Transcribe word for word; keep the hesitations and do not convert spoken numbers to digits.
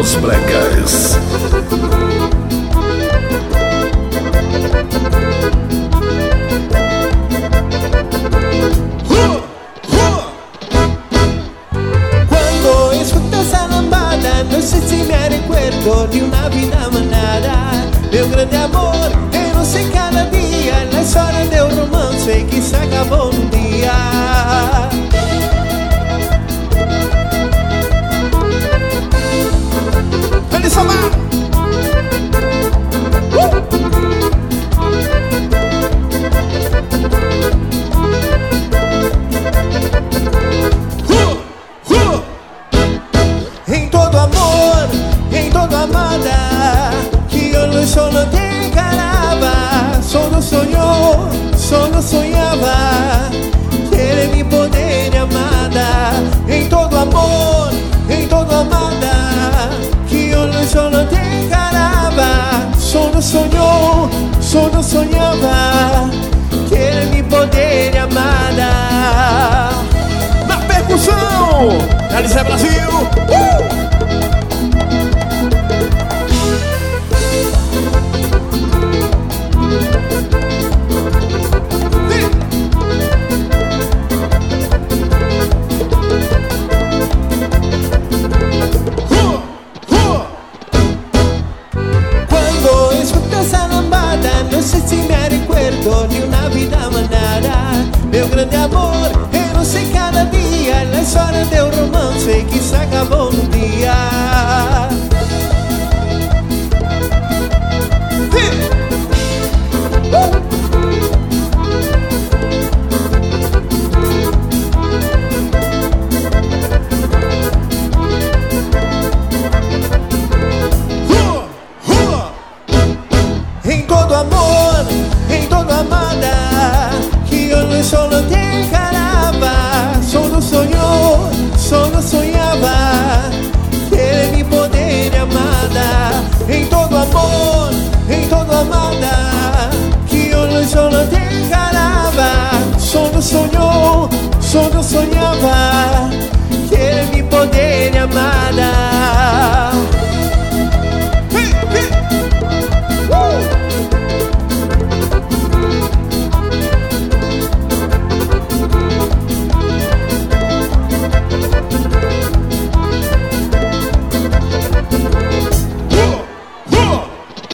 Los Brecas. Cuando escuto esa lambada, no sé si me recuerdo de una vida manada. Meu grande amor, eu não sei cada dia, na história de um romance que se acabou num dia. Ele só vai! Em todo amor, em todo amada, que eu no solo te encaraba. Solo sonhou, solo sonhava, querer me poder amada. Em todo amor, em todo amada, que eu no solo te encaraba. Solo sonhou, solo sonhava, querer me poder amada. Na percussão, Alice Brasil. Uh! Não sei se me recuerdo de uma vida manada. Meu grande amor, eu não sei cada dia, na história de um romance que se acabou num dia.